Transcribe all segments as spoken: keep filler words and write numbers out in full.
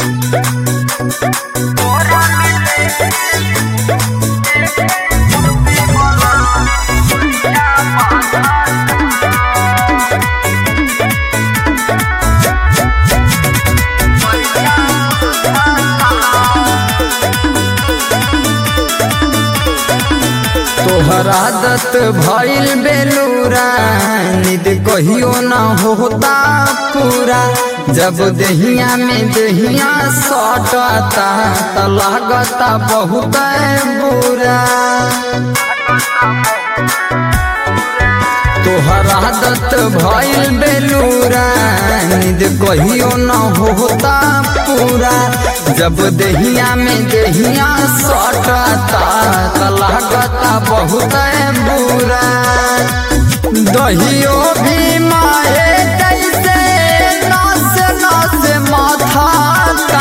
तोहर आदत भइल बेलूरा, निद कहियो न होता पूरा। जब दहिया में दहिया सटता त लागता बहुत बुरा। तोहर आदत भइल बेलूरा, निद कहियो न होता पूरा। जब दहिया में दहिया सटता त लागता बहुत बुरा। दहियो भी माए जैसे नस नस माथाता,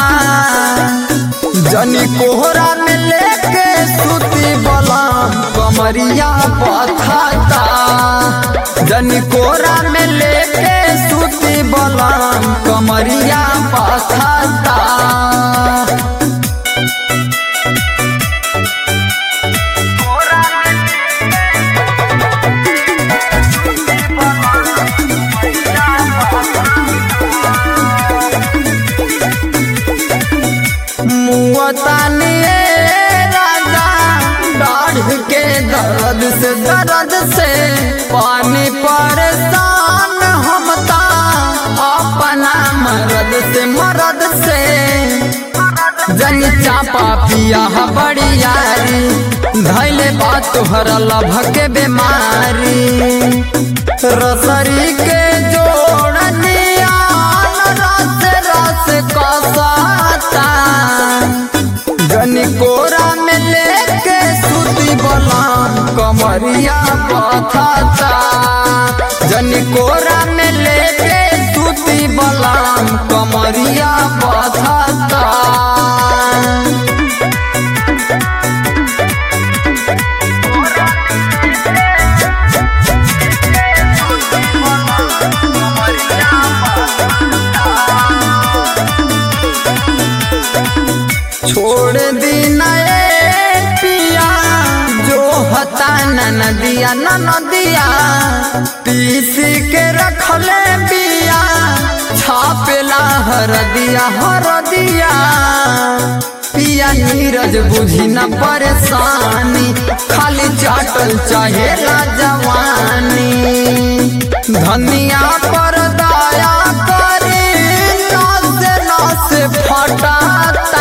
जनी कोहरा में लेके सुती बलम कमरिया पथाता। जनी कोहरा में लेके सुती बलम कमरिया पथाता। मुआतानिए राजा दाढ़ के दर्द से दर्द से पानी परेशान हमता। अपना मर्द से मर्द से जन चापा पिया बड़ी यारी, धैले बात तोहर लभ के बीमारी। रसरी के जोड़निया रस रस कसाता, जनी कोरा में लेके सुती बलम कमरिया पथाता। जनी कोरा में लेके सुती बलम कमरिया पथाता। छोड़ दी नए पिया जो हता नदिया नदिया, पीस के रखले बिया छापेला हरदिया हरदिया। पिया नीरज बुझी न परेशानी, खाली चाटल चाहेला जवानी। धनिया पर दया करी नस नस फटाता।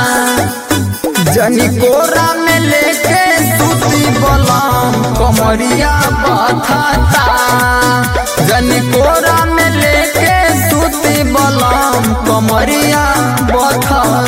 जनी कोरा में लेके सुती बलम कमरिया पथाता। जनी कोरा में लेके सुती बलम कमरिया पथाता।